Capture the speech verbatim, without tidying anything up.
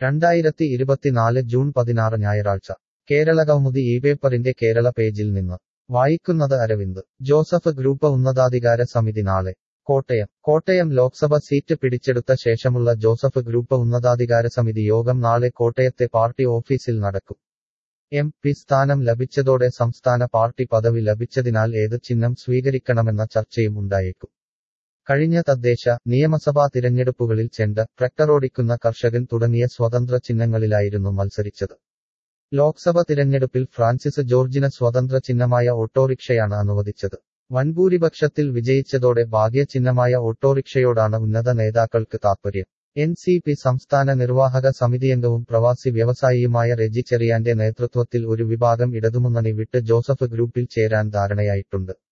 രണ്ടായിരത്തി ഇരുപത്തിനാല് ജൂൺ പതിനാറ് ഞായറാഴ്ച കേരളകൗമുദി ഈ പേപ്പറിന്റെ കേരള പേജിൽ നിന്ന് വായിക്കുന്നത് അരവിന്ദ്. ജോസഫ് ഗ്രൂപ്പ് ഉന്നതാധികാര സമിതി നാളെ കോട്ടയം. കോട്ടയം ലോക്സഭ സീറ്റ് പിടിച്ചെടുത്ത ശേഷമുള്ള ജോസഫ് ഗ്രൂപ്പ് ഉന്നതാധികാര സമിതി യോഗം നാളെ കോട്ടയത്തെ പാർട്ടി ഓഫീസിൽ നടക്കും. എം പി സ്ഥാനം ലഭിച്ചതോടെ സംസ്ഥാന പാർട്ടി പദവി ലഭിച്ചതിനാൽ ഏത് ചിഹ്നം സ്വീകരിക്കണമെന്ന ചർച്ചയും ഉണ്ടായേക്കും. കഴിഞ്ഞ തദ്ദേശ, നിയമസഭാ തിരഞ്ഞെടുപ്പുകളിൽ ചെണ്ട, ട്രക്ടറോടിക്കുന്ന കർഷകൻ തുടങ്ങിയ സ്വതന്ത്ര ചിഹ്നങ്ങളിലായിരുന്നു മത്സരിച്ചത്. ലോക്സഭ തിരഞ്ഞെടുപ്പിൽ ഫ്രാൻസിസ് ജോർജിന് സ്വതന്ത്ര ചിഹ്നമായ ഓട്ടോറിക്ഷയാണ് അനുവദിച്ചത്. വൻഭൂരിപക്ഷത്തിൽ വിജയിച്ചതോടെ ഭാഗ്യ ചിഹ്നമായ ഓട്ടോറിക്ഷയോടാണ് ഉന്നത നേതാക്കൾക്ക് താൽപര്യം. എൻ സി പി സംസ്ഥാന നിർവാഹക സമിതിയംഗവും പ്രവാസി വ്യവസായിയുമായ റെജി ചെറിയാന്റെ നേതൃത്വത്തിൽ ഒരു വിഭാഗം ഇടതുമുന്നണി വിട്ട് ജോസഫ് ഗ്രൂപ്പിൽ ചേരാൻ ധാരണയായിട്ടുണ്ട്.